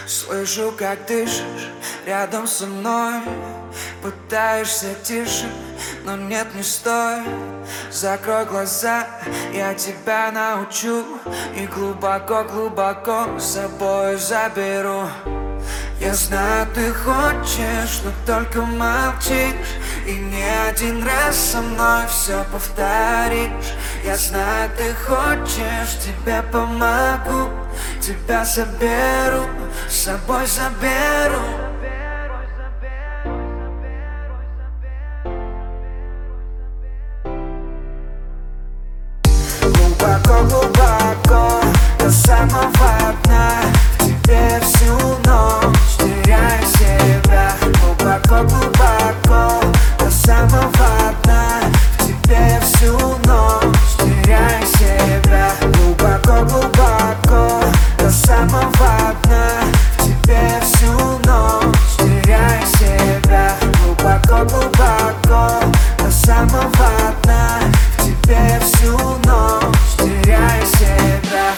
Слышу, как дышишь рядом со мной. Пытаешься тише, но нет, не стоит. Закрой глаза, я тебя научу. И глубоко-глубоко с собой заберу. Я знаю, ты хочешь, но только молчишь. И не один раз со мной все повторишь. Я знаю, ты хочешь, тебе помогу. Тебя заберу, с собой заберу. Глубоко-глубоко, до самого дна. В тебе всю ночь теряю себя. Глубоко-глубоко, до самого дна. В тебе всю ночь теряю себя. Глубоко-глубоко, до самого дна. В тебе всю ночь теряю себя. Глубоко-глубоко, до самого дна. В тебе всю ночь теряю себя.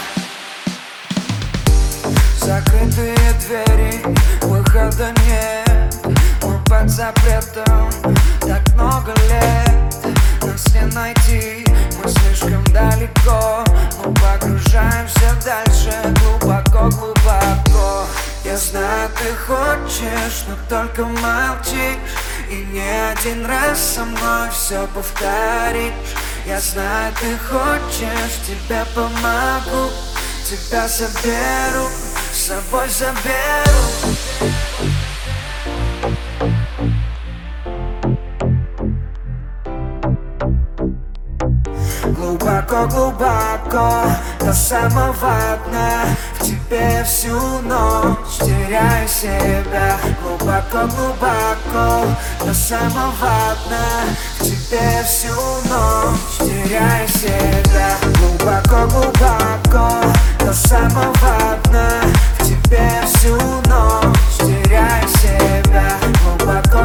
Закрытые двери, выхода нет. Мы под запретом так много лет. Нас не найти, мы слишком далеко. Мы погружаемся дальше, глубоко-глубоко. Я знаю, ты хочешь, но только молчишь. И не один раз со мной все повторишь. Я знаю, ты хочешь, тебе помогу. Тебя заберу, с собой заберу. Глубоко-глубоко, до самого дна. В тебе всю ночь теряю себя. Глубоко-глубоко, до самого дна. В тебе всю ночь теряю себя. Глубоко-глубоко, до самого дна. В тебе всю ночь теряю себя. Глубоко